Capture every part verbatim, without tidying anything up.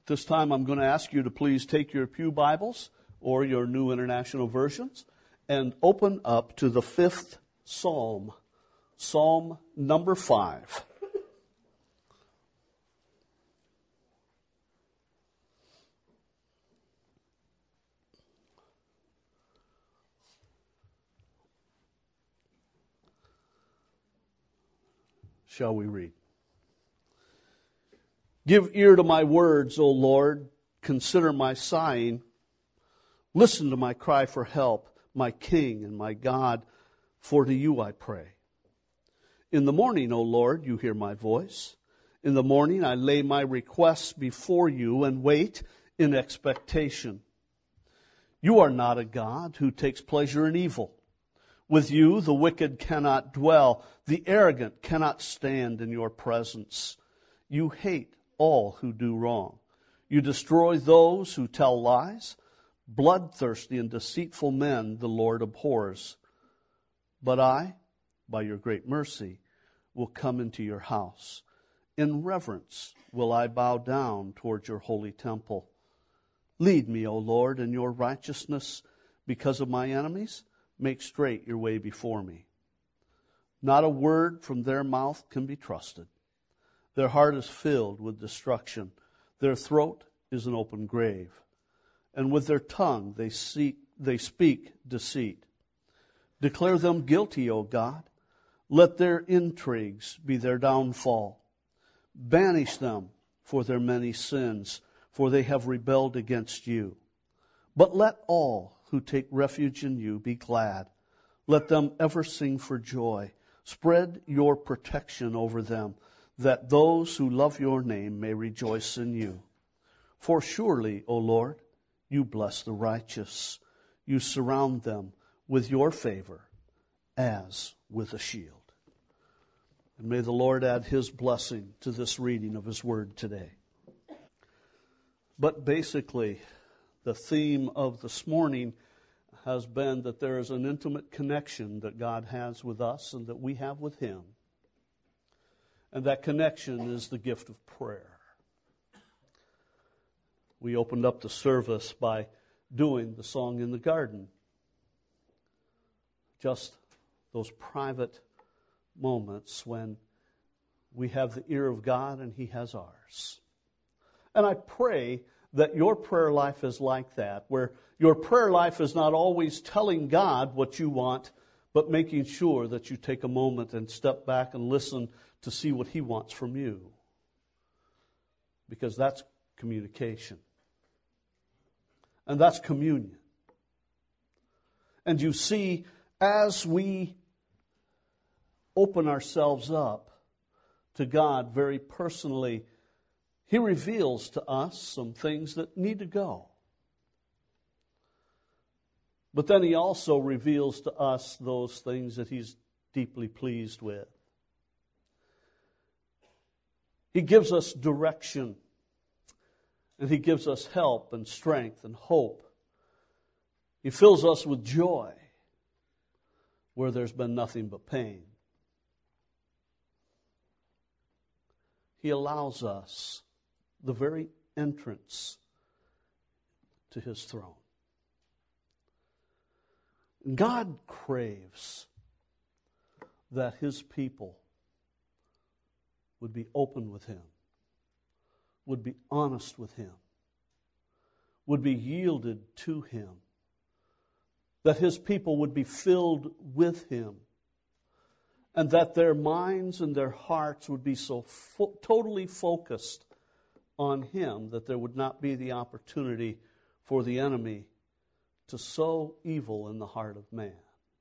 This time I'm going to ask you to please take your pew Bibles or your New International Versions and open up to the fifth Psalm, Psalm number five. Shall we read? Give ear to my words, O Lord. Consider my sighing. Listen to my cry for help, my King and my God, for to you I pray. In the morning, O Lord, you hear my voice. In the morning I lay my requests before you and wait in expectation. You are not a God who takes pleasure in evil. With you the wicked cannot dwell. The arrogant cannot stand in your presence. You hate all who do wrong. You destroy those who tell lies. Bloodthirsty and deceitful men the Lord abhors. But I, by your great mercy, will come into your house. In reverence will I bow down toward your holy temple. Lead me, O Lord, in your righteousness because of my enemies. Make straight your way before me. Not a word from their mouth can be trusted. Their heart is filled with destruction. Their throat is an open grave. And with their tongue they seek, they speak deceit. Declare them guilty, O God. Let their intrigues be their downfall. Banish them for their many sins, for they have rebelled against you. But let all who take refuge in you be glad. Let them ever sing for joy. Spread your protection over them, that those who love your name may rejoice in you. For surely, O Lord, you bless the righteous. You surround them with your favor as with a shield. And may the Lord add his blessing to this reading of his word today. But basically, the theme of this morning has been that there is an intimate connection that God has with us and that we have with him. And that connection is the gift of prayer. We opened up the service by doing the song in the garden. Just those private moments when we have the ear of God and he has ours. And I pray that your prayer life is like that, where your prayer life is not always telling God what you want, but making sure that you take a moment and step back and listen to see what he wants from you. Because that's communication. And that's communion. And you see, as we open ourselves up to God very personally, he reveals to us some things that need to go. But then he also reveals to us those things that he's deeply pleased with. He gives us direction, and he gives us help and strength and hope. He fills us with joy where there's been nothing but pain. He allows us the very entrance to his throne. God craves that his people would be open with him, would be honest with him, would be yielded to him, that his people would be filled with him, and that their minds and their hearts would be so fo- totally focused on him that there would not be the opportunity for the enemy to sow evil in the heart of man.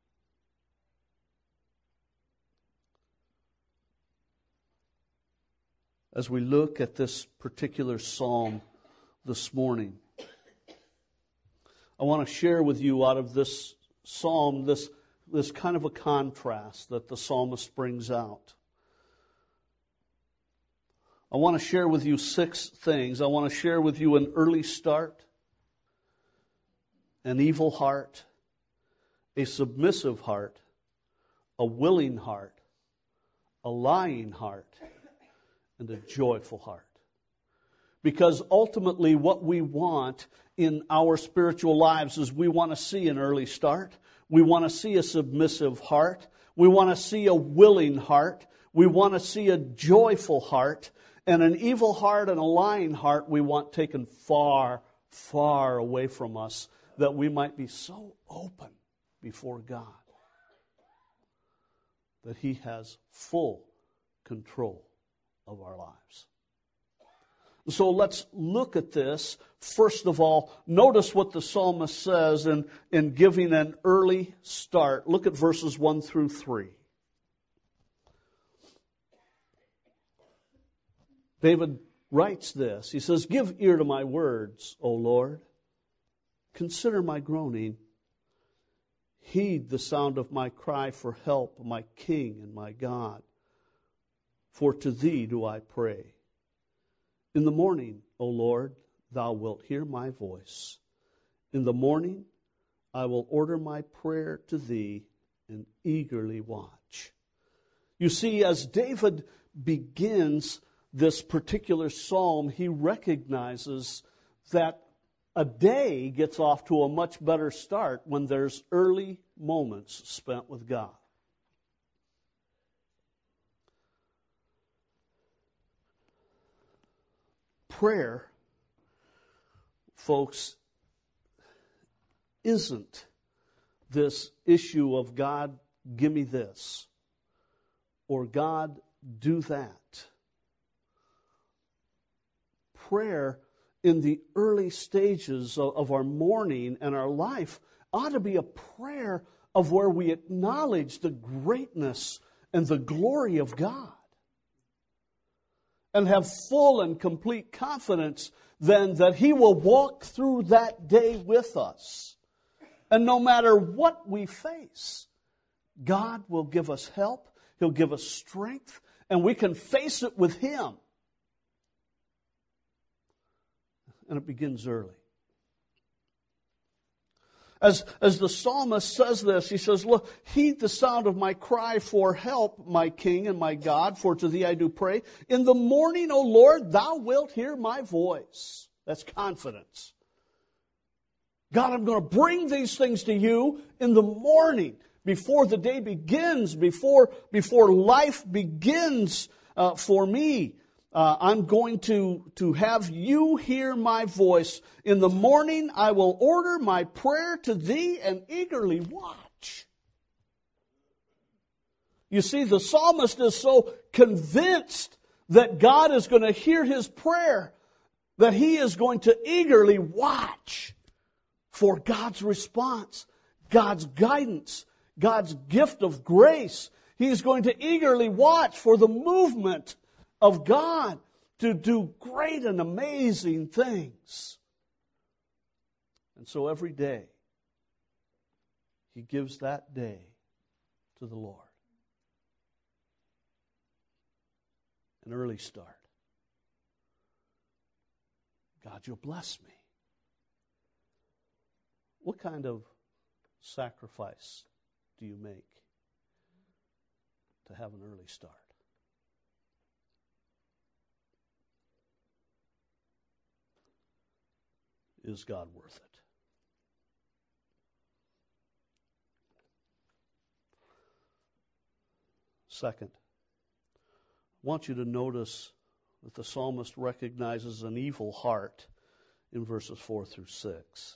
As we look at this particular psalm this morning, I want to share with you out of this psalm this, this kind of a contrast that the psalmist brings out. I want to share with you six things. I want to share with you an early start, an evil heart, a submissive heart, a willing heart, a lying heart, and a joyful heart. Because ultimately what we want in our spiritual lives is we want to see an early start. We want to see a submissive heart. We want to see a willing heart. We want to see a joyful heart. And an evil heart and a lying heart we want taken far, far away from us, that we might be so open before God that He has full control of our lives. So let's look at this. First of all, notice what the psalmist says in, in giving an early start. Look at verses one through three. David writes this. He says, "Give ear to my words, O Lord. Consider my groaning. Heed the sound of my cry for help, my King and my God. For to Thee do I pray. In the morning, O Lord, Thou wilt hear my voice. In the morning I will order my prayer to Thee and eagerly watch." You see, as David begins this particular psalm, he recognizes that a day gets off to a much better start when there's early moments spent with God. Prayer, folks, isn't this issue of God, give me this, or God, do that. Prayer in the early stages of our morning and our life ought to be a prayer of where we acknowledge the greatness and the glory of God, and have full and complete confidence then that He will walk through that day with us. And no matter what we face, God will give us help, He'll give us strength, and we can face it with Him. And it begins early. As, as the psalmist says this, he says, "Look, heed the sound of my cry for help, my King and my God, for to Thee I do pray. In the morning, O Lord, Thou wilt hear my voice." That's confidence. God, I'm going to bring these things to You in the morning, before the day begins, before, before life begins uh, for me. Uh, I'm going to, to have You hear my voice. In the morning I will order my prayer to Thee and eagerly watch. You see, the psalmist is so convinced that God is going to hear his prayer that he is going to eagerly watch for God's response, God's guidance, God's gift of grace. He's going to eagerly watch for the movement of God to do great and amazing things. And so every day, he gives that day to the Lord. An early start. God, You'll bless me. What kind of sacrifice do you make to have an early start? Is God worth it? Second, I want you to notice that the psalmist recognizes an evil heart in verses four through six.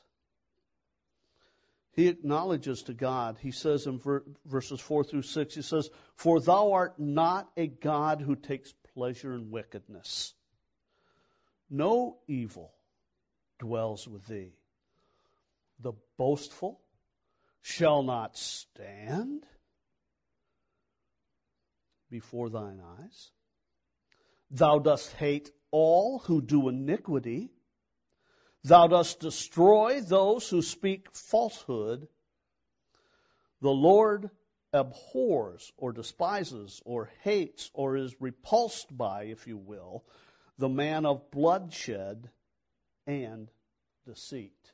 He acknowledges to God, he says in ver- verses four through six, he says, "For Thou art not a God who takes pleasure in wickedness. No evil dwells with Thee. The boastful shall not stand before Thine eyes. Thou dost hate all who do iniquity. Thou dost destroy those who speak falsehood. The Lord abhors or despises or hates or is repulsed by, if you will, the man of bloodshed and deceit."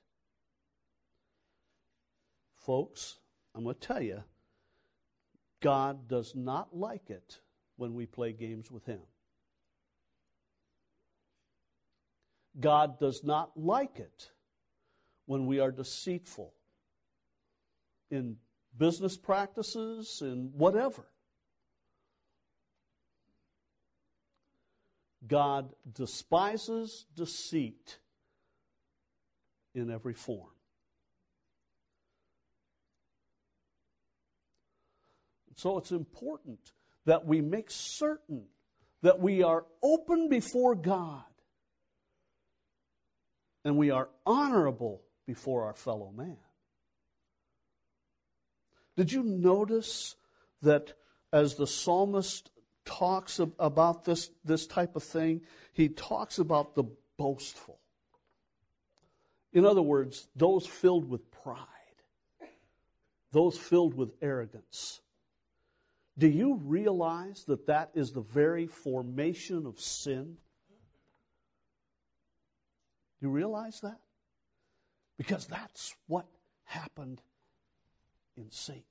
Folks, I'm going to tell you, God does not like it when we play games with Him. God does not like it when we are deceitful in business practices and whatever. God despises deceit in every form. So it's important that we make certain that we are open before God and we are honorable before our fellow man. Did you notice that as the psalmist talks about this, this type of thing, he talks about the boastful? In other words, those filled with pride, those filled with arrogance. Do you realize that that is the very formation of sin? Do you realize that? Because that's what happened in Satan.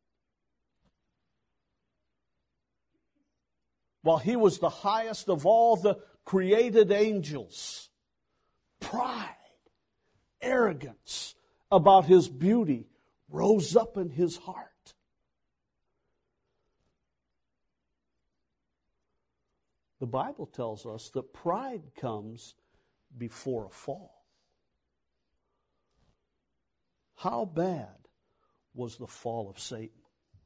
While he was the highest of all the created angels, pride, arrogance about his beauty rose up in his heart. The Bible tells us that pride comes before a fall. How bad was the fall of Satan?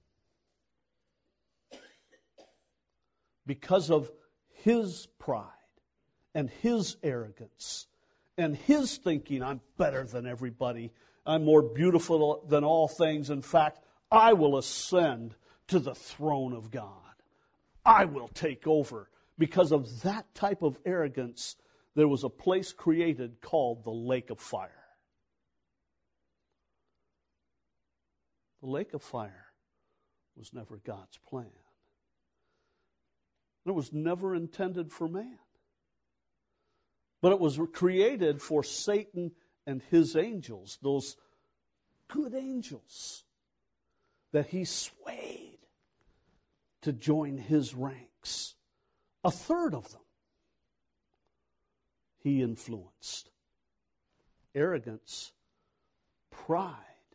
Because of his pride and his arrogance and his thinking, I'm better than everybody, I'm more beautiful than all things. In fact, I will ascend to the throne of God. I will take over. Because of that type of arrogance, there was a place created called the lake of fire. The lake of fire was never God's plan. It was never intended for man. But it was created for Satan and his angels, those good angels that he swayed to join his ranks. A third of them he influenced. Arrogance, pride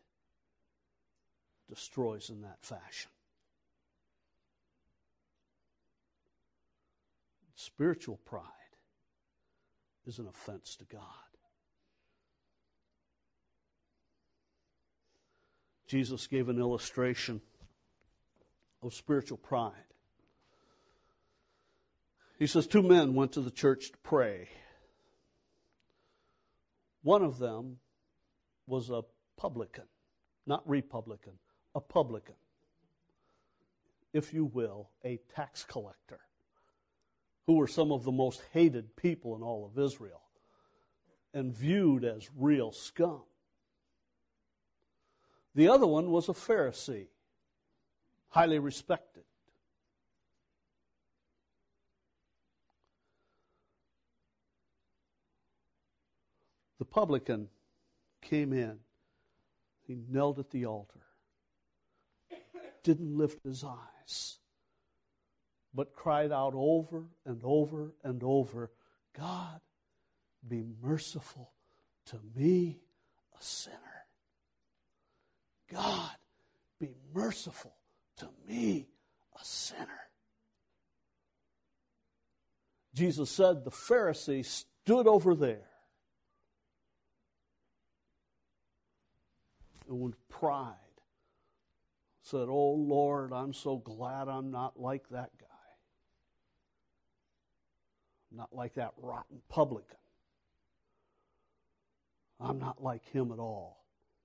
destroys in that fashion. Spiritual pride is an offense to God. Jesus gave an illustration of spiritual pride. He says, two men went to the church to pray. One of them was a publican, not Republican, a publican, if you will, a tax collector, who were some of the most hated people in all of Israel and viewed as real scum. The other one was a Pharisee, highly respected. The publican came in. He knelt at the altar, didn't lift his eyes, but cried out over and over and over, God, be merciful to me, a sinner. God, be merciful to me, a sinner. Jesus said the Pharisee stood over there and with pride said, oh Lord, I'm so glad I'm not like that guy. I'm not like that rotten publican. I'm not like him at all.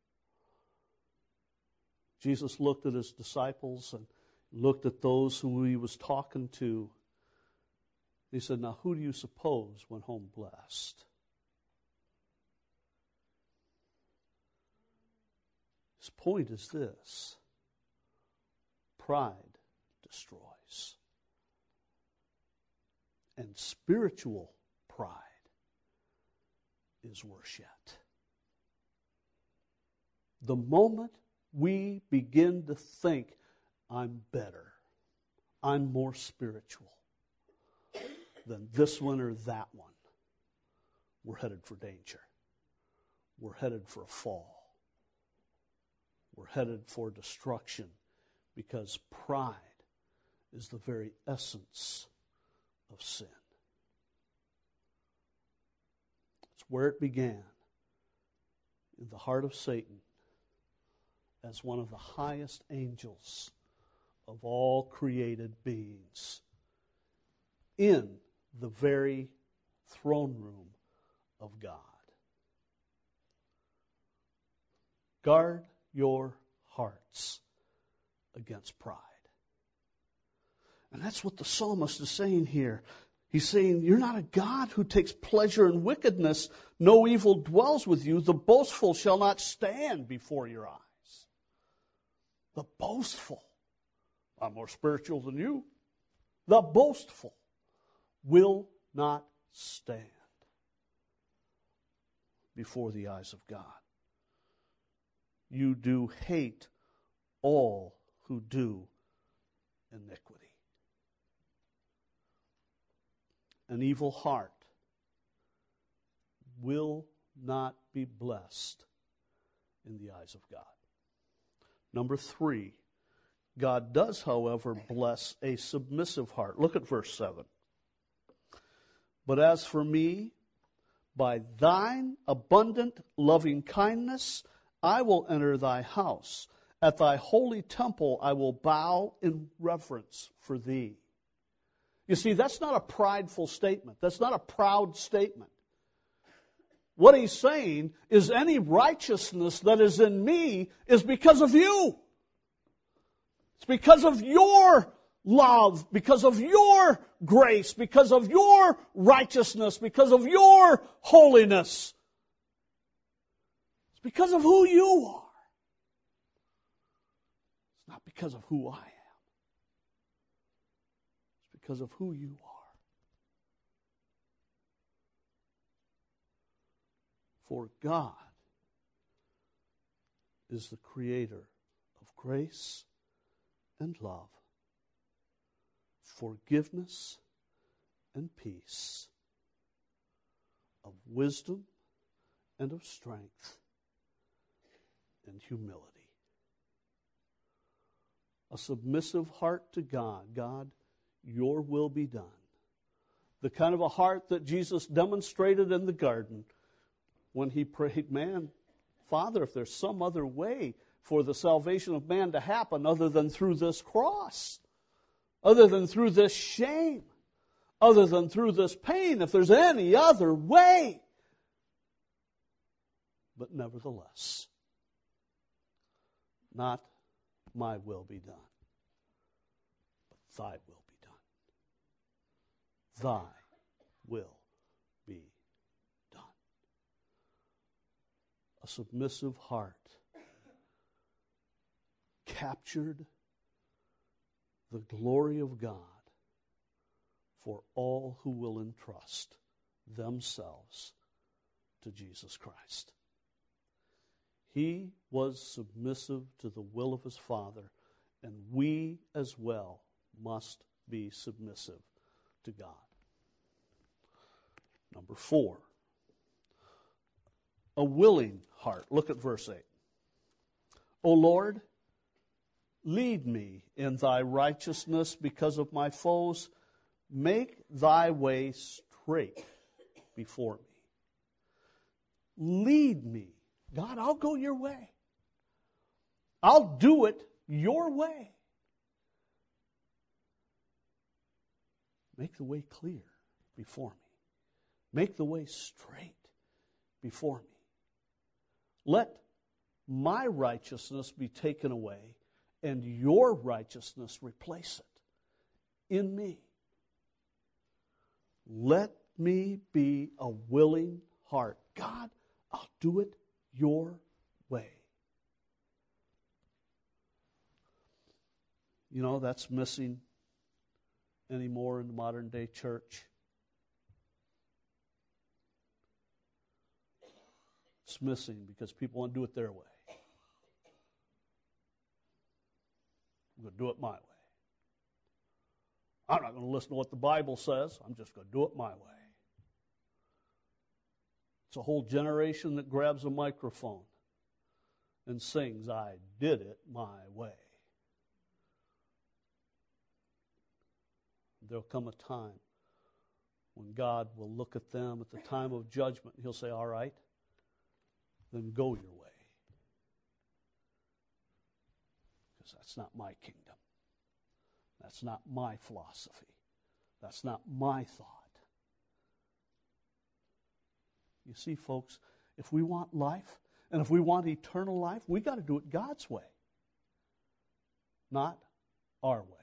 Jesus looked at his disciples and looked at those who he was talking to. He said, now who do you suppose went home blessed? His point is this: pride destroys. And spiritual pride is worse yet. The moment we begin to think, I'm better, I'm more spiritual than this one or that one, we're headed for danger. We're headed for a fall. We're headed for destruction because pride is the very essence of sin. It's where it began, in the heart of Satan, as one of the highest angels of all created beings, in the very throne room of God. Guard your hearts against pride. And that's what the psalmist is saying here. He's saying, you're not a God who takes pleasure in wickedness. No evil dwells with you. The boastful shall not stand before your eyes. The boastful. I'm more spiritual than you. The boastful will not stand before the eyes of God. You do hate all who do iniquity. An evil heart will not be blessed in the eyes of God. Number three, God does, however, bless a submissive heart. Look at verse seven. But as for me, by thine abundant loving kindness, I will enter thy house. At thy holy temple I will bow in reverence for thee. You see, that's not a prideful statement. That's not a proud statement. What he's saying is any righteousness that is in me is because of you. It's because of your love, because of your grace, because of your righteousness, because of your holiness. It's because of who you are. It's not because of who I am. It's because of who you are. For God is the creator of grace and love, forgiveness and peace, of wisdom and of strength and humility. A submissive heart to God. God, your will be done. The kind of a heart that Jesus demonstrated in the garden when he prayed, man, Father, if there's some other way for the salvation of man to happen other than through this cross, other than through this shame, other than through this pain, if there's any other way. But nevertheless, not my will be done, but thy will be done. Thy will be done. A submissive heart captured the glory of God for all who will entrust themselves to Jesus Christ. He was submissive to the will of his Father, and we as well must be submissive to God. Number four, a willing heart. Look at verse eight. O Lord, lead me in thy righteousness because of my foes. Make thy way straight before me. Lead me. God, I'll go your way. I'll do it your way. Make the way clear before me. Make the way straight before me. Let my righteousness be taken away and your righteousness replace it in me. Let me be a willing heart. God, I'll do it your way. You know, that's missing anymore in the modern day church. It's missing because people want to do it their way. I'm going to do it my way. I'm not going to listen to what the Bible says. I'm just going to do it my way. a whole generation that grabs a microphone and sings, I did it my way. There'll come a time when God will look at them at the time of judgment. He'll say, all right, then go your way. Because that's not my kingdom. That's not my philosophy. That's not my thought. You see, folks, if we want life, and if we want eternal life, we got to do it God's way, not our way.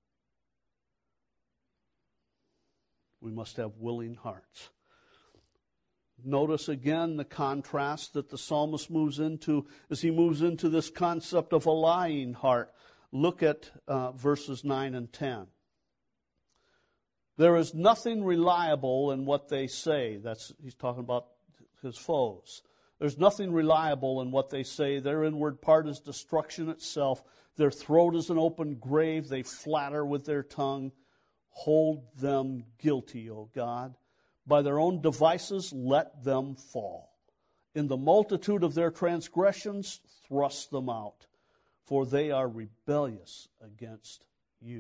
We must have willing hearts. Notice again the contrast that the psalmist moves into as he moves into this concept of a lying heart. Look at uh, verses nine and ten. There is nothing reliable in what they say. That's he's talking about his foes. There's nothing reliable in what they say. Their inward part is destruction itself. Their throat is an open grave. They flatter with their tongue. Hold them guilty, O God. By their own devices, let them fall. In the multitude of their transgressions, thrust them out, for they are rebellious against you.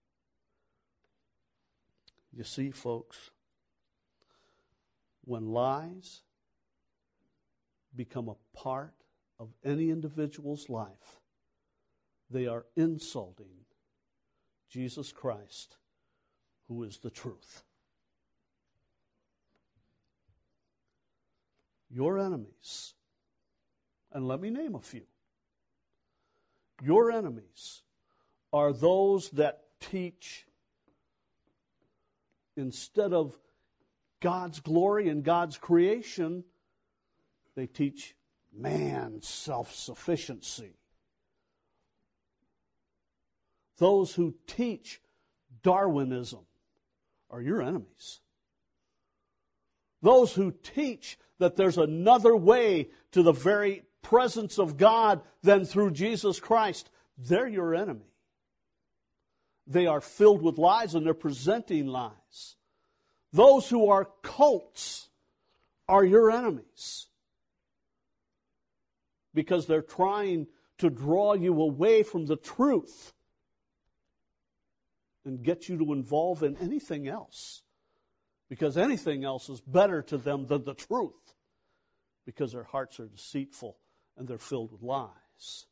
You see, folks, when lies become a part of any individual's life, they are insulting Jesus Christ, who is the truth. Your enemies, and let me name a few, your enemies are those that teach, instead of God's glory and God's creation, they teach man's self-sufficiency. Those who teach Darwinism are your enemies. Those who teach that there's another way to the very presence of God than through Jesus Christ, they're your enemy. They are filled with lies and they're presenting lies. Those who are cults are your enemies because they're trying to draw you away from the truth and get you to involve in anything else. Because anything else is better to them than the truth. Because their hearts are deceitful and they're filled with lies.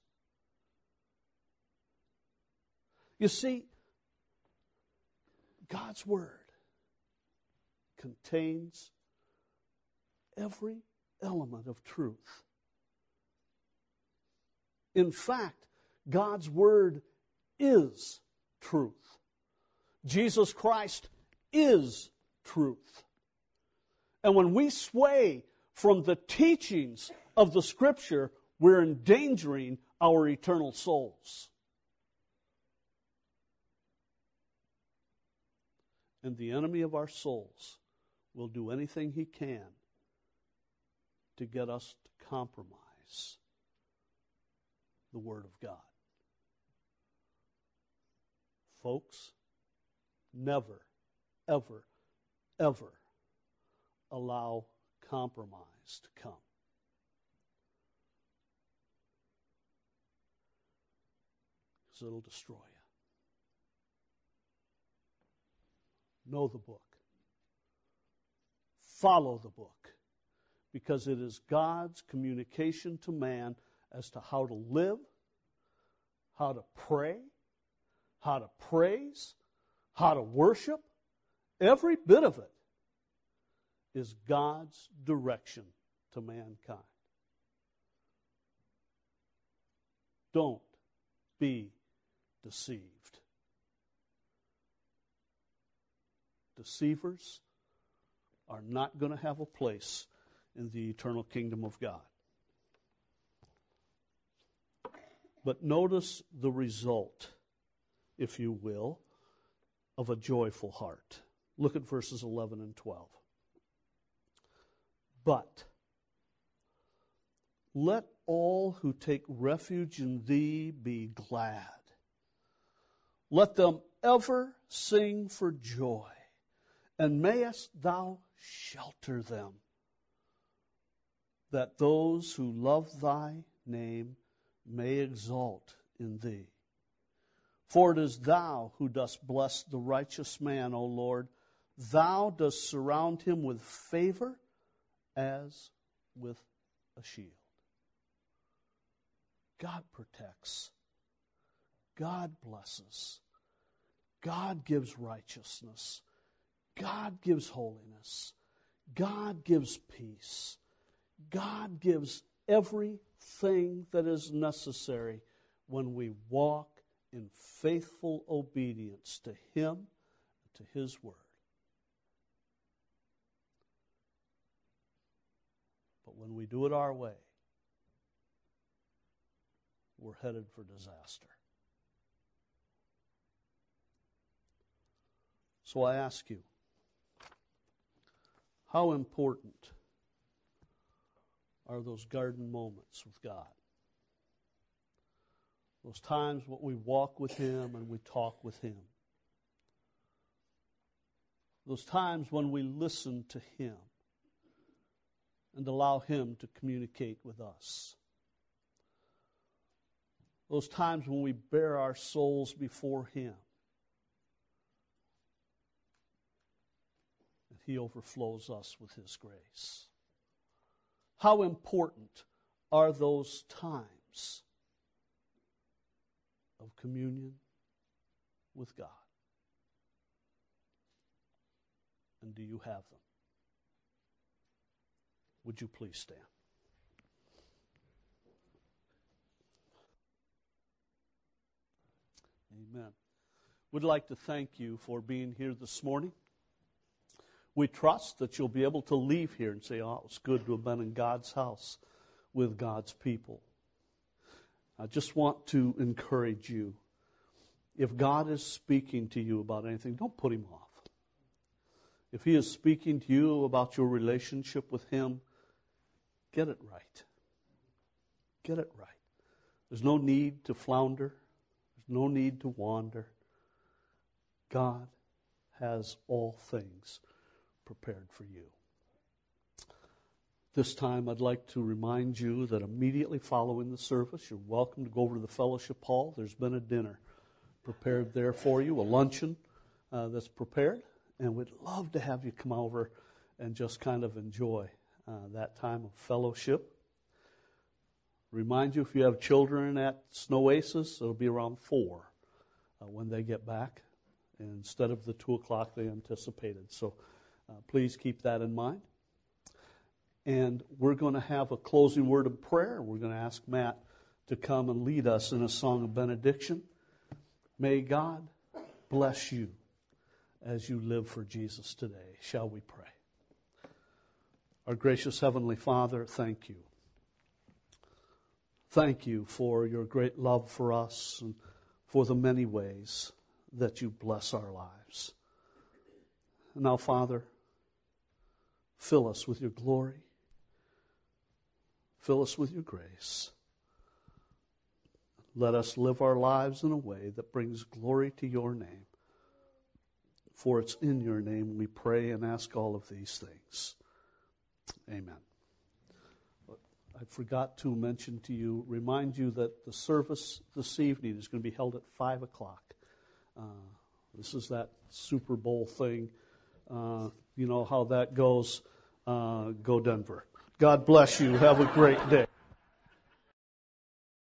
You see, God's Word contains every element of truth. In fact, God's Word is truth. Jesus Christ is truth. And when we sway from the teachings of the Scripture, we're endangering our eternal souls. And the enemy of our souls will do anything he can to get us to compromise the Word of God. Folks, never, ever, ever allow compromise to come. Because it'll destroy you. Know the book. Follow the book. Because it is God's communication to man as to how to live, how to pray, how to praise, how to worship. Every bit of it is God's direction to mankind. Don't be deceived. Deceivers are not going to have a place in the eternal kingdom of God. But notice the result, if you will, of a joyful heart. Look at verses eleven and twelve. But let all who take refuge in thee be glad. Let them ever sing for joy, and mayest thou shelter them that those who love thy name may exalt in thee. For it is thou who dost bless the righteous man, O Lord. Thou dost surround him with favor as with a shield. God protects. God blesses. God gives righteousness. God gives holiness. God gives peace. God gives everything that is necessary when we walk in faithful obedience to Him and to His Word. But when we do it our way, we're headed for disaster. So I ask you, how important are those garden moments with God? Those times when we walk with Him and we talk with Him. Those times when we listen to Him and allow Him to communicate with us. Those times when we bear our souls before Him and He overflows us with His grace. How important are those times of communion with God? And do you have them? Would you please stand? Amen. We'd like to thank you for being here this morning. We trust that you'll be able to leave here and say, oh, it was good to have been in God's house with God's people. I just want to encourage you. If God is speaking to you about anything, don't put Him off. If He is speaking to you about your relationship with Him, get it right. Get it right. There's no need to flounder. There's no need to wander. God has all things prepared for you. This time I'd like to remind you that immediately following the service, you're welcome to go over to the fellowship hall. There's been a dinner prepared there for you, a luncheon uh, that's prepared, and we'd love to have you come over and just kind of enjoy uh, that time of fellowship. Remind you, if you have children at Snow Oasis, it'll be around four uh, when they get back, instead of the two o'clock they anticipated. So uh, please keep that in mind. And we're going to have a closing word of prayer. We're going to ask Matt to come and lead us in a song of benediction. May God bless you as you live for Jesus today. Shall we pray? Our gracious Heavenly Father, thank you. Thank you for your great love for us and for the many ways that you bless our lives. Now, Father, fill us with your glory. Fill us with your grace. Let us live our lives in a way that brings glory to your name. For it's in your name we pray and ask all of these things. Amen. I forgot to mention to you, remind you that the service this evening is going to be held at five o'clock. Uh, this is that Super Bowl thing. Uh, you know how that goes. Uh, go Denver. God bless you. Have a great day.